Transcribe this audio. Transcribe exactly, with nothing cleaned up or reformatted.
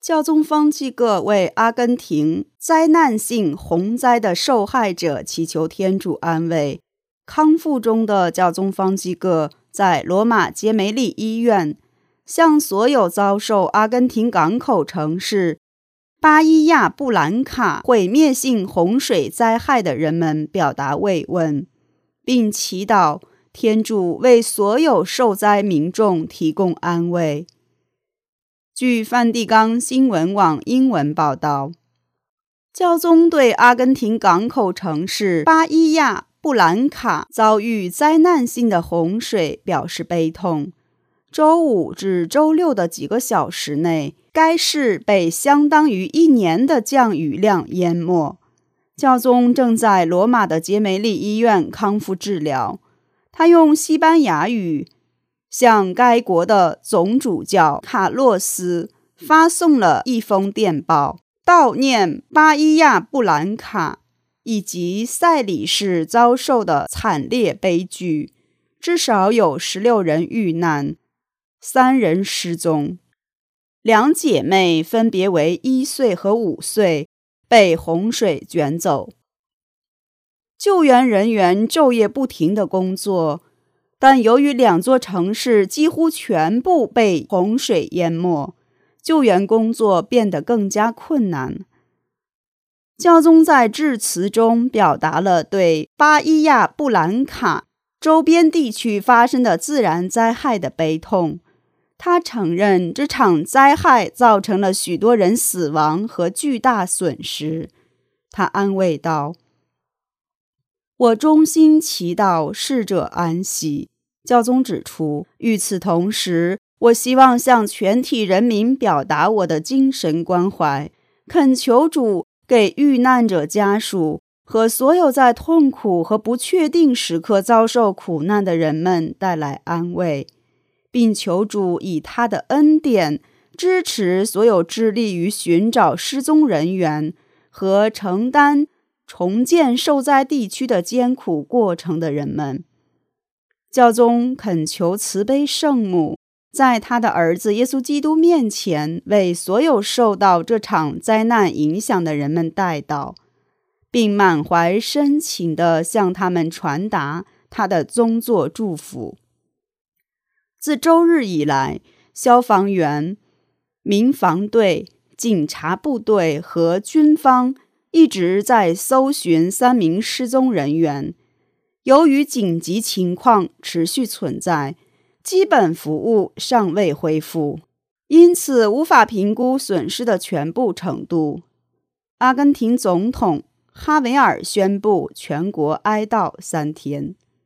教宗方济各为阿根廷灾难性洪灾的受害者祈求天主安慰。康复中的教宗方济各在罗马杰梅利医院向所有遭受阿根廷港口城市巴伊亚布兰卡毁灭性洪水灾害的人们表达慰问，并祈祷天主为所有受灾民众提供安慰。据梵蒂冈新闻网英文报道，教宗对阿根廷港口城市巴伊亚布兰卡遭遇灾难性的洪水表示悲痛。周五至周六的几个小时内，该市被相当于一年的降雨量淹没。教宗正在罗马的杰梅利医院康复治疗。他用西班牙语向该国的总主教卡洛斯发送了一封电报，悼念巴伊亚布兰卡以及塞里市遭受的惨烈悲剧，至少有十六人遇难，三人失踪。两姐妹分别为一岁和五岁，被洪水卷走。救援人员昼夜不停地工作，但由于两座城市几乎全部被洪水淹没，救援工作变得更加困难。教宗在致辞中表达了对巴伊亚布兰卡周边地区发生的自然灾害的悲痛。他承认这场灾害造成了许多人死亡和巨大损失。他安慰道：我衷心祈祷逝者安息。教宗指出，与此同时，我希望向全体人民表达我的精神关怀，恳求主给遇难者家属和所有在痛苦和不确定时刻遭受苦难的人们带来安慰，并求主以他的恩典支持所有致力于寻找失踪人员和承担重建受灾地区的艰苦过程的人们。教宗恳求慈悲圣母在他的儿子耶稣基督面前为所有受到这场灾难影响的人们代祷，并满怀深情地向他们传达他的宗座祝福。自周日以来，消防员、民防队、警察部队和军方一直在搜寻三名失踪人员。由于紧急情况持续存在，基本服务尚未恢复，因此无法评估损失的全部程度。阿根廷总统哈维尔宣布全国哀悼三天。